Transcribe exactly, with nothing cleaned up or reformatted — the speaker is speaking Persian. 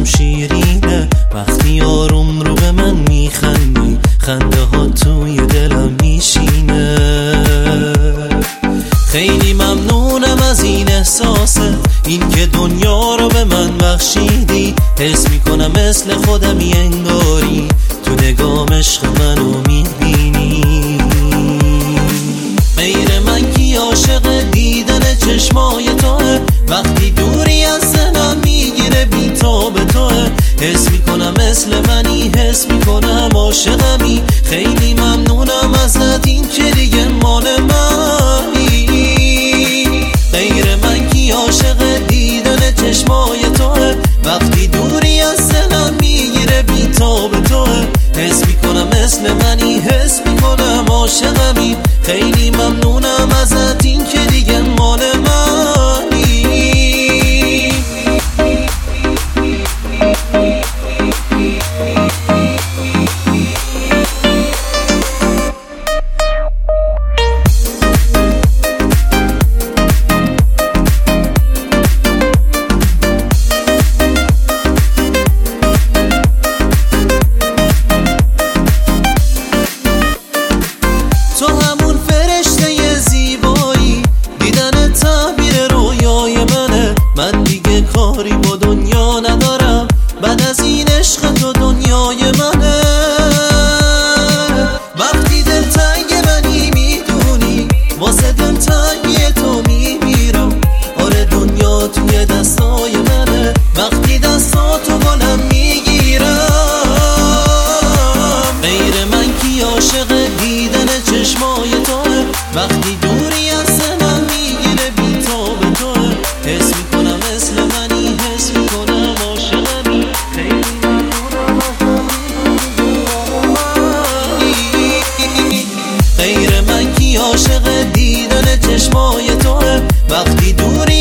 شیرینه وقتی آروم رو به من میخندی، خنده ها توی دلم میشینه. خیلی ممنونم از این احساسه، این که دنیا رو به من بخشیدی. حس میکنم مثل خودمی انگاری، تو نگام عشق منو میبینی. غیر من کی عاشق دیدن چشمای توه، وقتی دوری از ذهنم میگیره بی‌تاب توه. حس میکنم مثل منی، حس میکنم عاشقمی. خیلی ممنونم ازت، این که دیگه مال منی. غیر من کی عاشق دیدن چشمای توه، وقتی دوری از ذهنم میگیره بی‌تاب توه. حس میکنم مثل منی، حس میکنم عاشقمی. خیلی ممنونم ازت، این که دیگه مال منی. تو همون فرشته زیبایی، دیدن تعبیر رویای منه. من دیگه کاری با دنیا ندارم، بعد از این عشق تو دنیای منه. وقتی دلتنگ منی میدونی، واسه دلتنگی تو میمیرم. آره دنیا توی دستای منه، وقتی دستاتو بالم میگیرم. غیر من کی عاشق دیدن چشمای توه، وقتی دوری از ذهنم میگیره بی‌تاب توه. حس میکنم مثل منی، حس میکنم عاشقمی. خیلی ممنونم غیر من کی عاشق دیدن چشمای توه، وقتی دوری